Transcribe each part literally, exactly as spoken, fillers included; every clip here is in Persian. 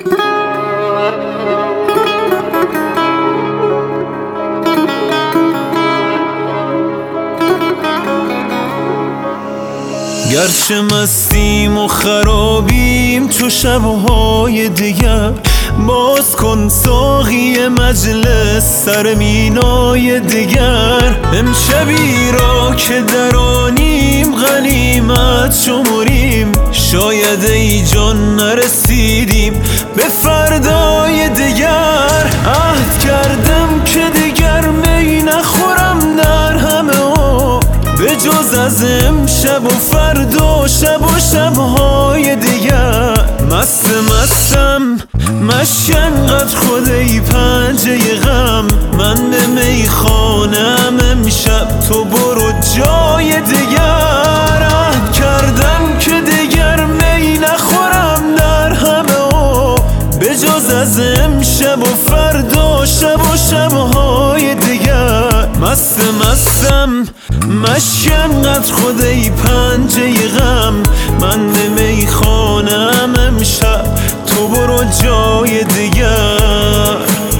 گرچه مستیم و خرابیم چو شبهای دیگر، باز کن ساقی مجلس سر مینای دیگر. امشبی را که درانیم غنیمت شمریم، شاید ای جان نرسیدیم به فردای دیگر. عهد کردم که دیگر می نخورم در همه عمر، به جز از امشب و فردا شب و شبهای دیگر. مست مستم مشک انقدر خود ای پنجه غم، من به میخانم امشب تو برو جای دیگر. عهد کردم که دیگر می نخورم در همه عمر، به جز از امشب و فردا شب و شبهای دیگر. مست مستم مشک انقدر خود ای پنجه غم، من به میخانم امشب تو برو جای دیگر.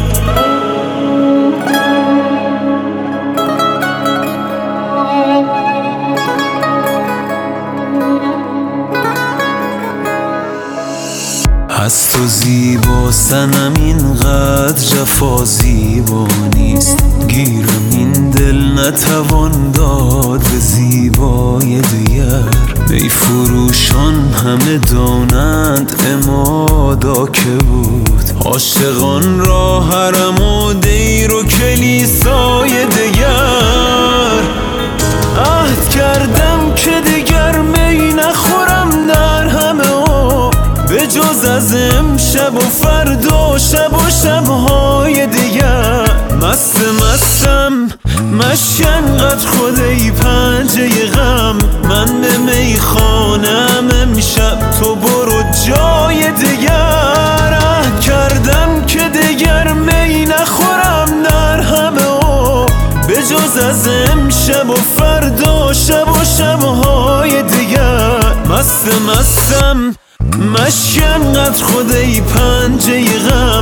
از تو زیبا سنم اینقدر جفا زیبا نیست، گیرم این دل نتوان داد به زیبای دیگر. ای فروشان همه دانند امادا که بود، عاشقان را حرم و دیر و کلیسای دیگر. عهد کردم که دیگر می نخورم در همه عمر، به جز از امشب و فردا شب و شبهای دیگر. مست مستم مشک انقدر خود ای پنجه غم، من به میخانم امشب تو برو جای دیگر. عهد کردم که دیگر می نخورم در همه عمر، به جز از امشب و فردا شب و شبهای دیگر. مست مستم مشک انقدر خود ای پنجه غم،